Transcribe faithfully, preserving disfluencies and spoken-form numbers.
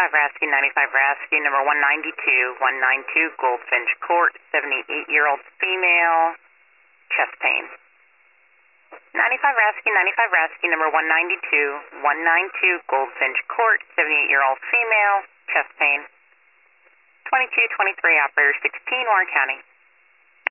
ninety-five Rasky, ninety-five Rasky, number one ninety-two, one ninety-two Goldfinch Court, seventy-eight-year-old female, chest pain. ninety-five Rasky, ninety-five Rasky, number one ninety-two, one ninety-two Goldfinch Court, seventy-eight-year-old female, chest pain. twenty-two twenty-three, operator sixteen, Warren County.